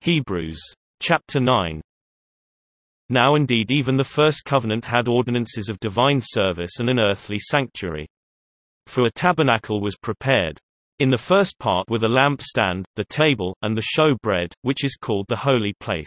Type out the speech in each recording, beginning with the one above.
Hebrews chapter 9. Now indeed even the first covenant had ordinances of divine service and an earthly sanctuary. For a tabernacle was prepared. In the first part were the lampstand, the table, and the show bread, which is called the holy place.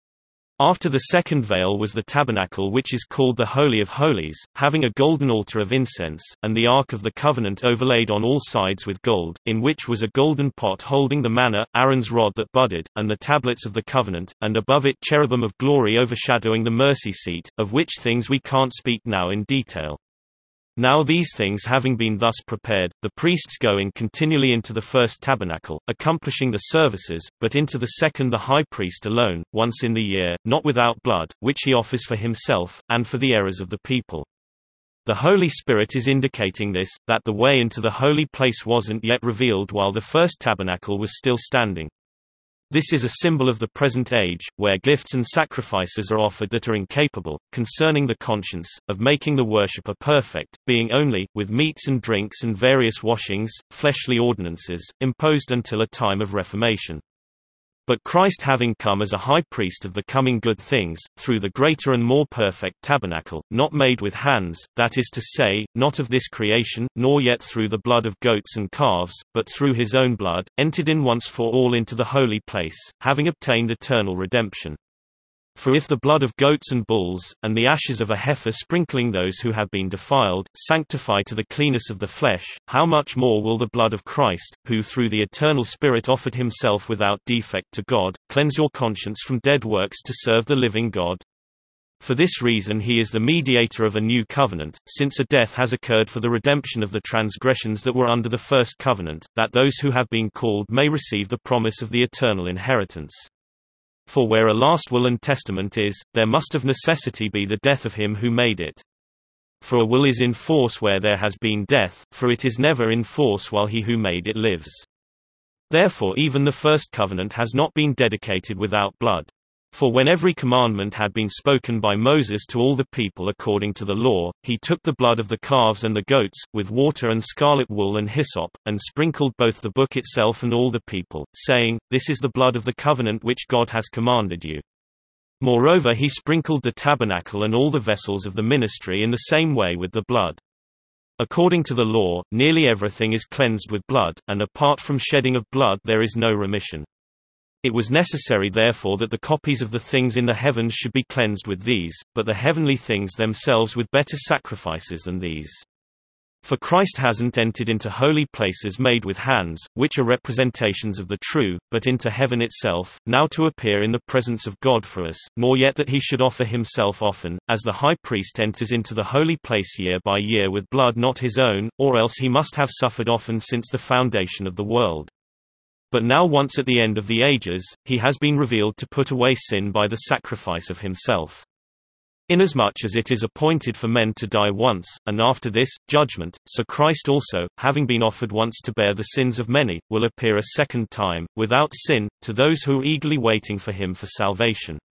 After the second veil was the tabernacle which is called the Holy of Holies, having a golden altar of incense, and the ark of the covenant overlaid on all sides with gold, in which was a golden pot holding the manna, Aaron's rod that budded, and the tablets of the covenant, and above it cherubim of glory overshadowing the mercy seat, of which things we can't speak now in detail. Now these things having been thus prepared, the priests go in continually into the first tabernacle, accomplishing the services, but into the second the high priest alone, once in the year, not without blood, which he offers for himself, and for the errors of the people. The Holy Spirit is indicating this, that the way into the holy place wasn't yet revealed while the first tabernacle was still standing. This is a symbol of the present age, where gifts and sacrifices are offered that are incapable, concerning the conscience, of making the worshipper perfect, being only, with meats and drinks and various washings, fleshly ordinances, imposed until a time of reformation. But Christ having come as a high priest of the coming good things, through the greater and more perfect tabernacle, not made with hands, that is to say, not of this creation, nor yet through the blood of goats and calves, but through his own blood, entered in once for all into the holy place, having obtained eternal redemption. For if the blood of goats and bulls, and the ashes of a heifer sprinkling those who have been defiled, sanctify to the cleanness of the flesh, how much more will the blood of Christ, who through the eternal Spirit offered himself without defect to God, cleanse your conscience from dead works to serve the living God? For this reason he is the mediator of a new covenant, since a death has occurred for the redemption of the transgressions that were under the first covenant, that those who have been called may receive the promise of the eternal inheritance. For where a last will and testament is, there must of necessity be the death of him who made it. For a will is in force where there has been death, for it is never in force while he who made it lives. Therefore even the first covenant has not been dedicated without blood. For when every commandment had been spoken by Moses to all the people according to the law, he took the blood of the calves and the goats, with water and scarlet wool and hyssop, and sprinkled both the book itself and all the people, saying, This is the blood of the covenant which God has commanded you. Moreover he sprinkled the tabernacle and all the vessels of the ministry in the same way with the blood. According to the law, nearly everything is cleansed with blood, and apart from shedding of blood there is no remission. It was necessary therefore that the copies of the things in the heavens should be cleansed with these, but the heavenly things themselves with better sacrifices than these. For Christ hasn't entered into holy places made with hands, which are representations of the true, but into heaven itself, now to appear in the presence of God for us, nor yet that he should offer himself often, as the high priest enters into the holy place year by year with blood not his own, or else he must have suffered often since the foundation of the world. But now once at the end of the ages, he has been revealed to put away sin by the sacrifice of himself. Inasmuch as it is appointed for men to die once, and after this, judgment, so Christ also, having been offered once to bear the sins of many, will appear a second time, without sin, to those who are eagerly waiting for him for salvation.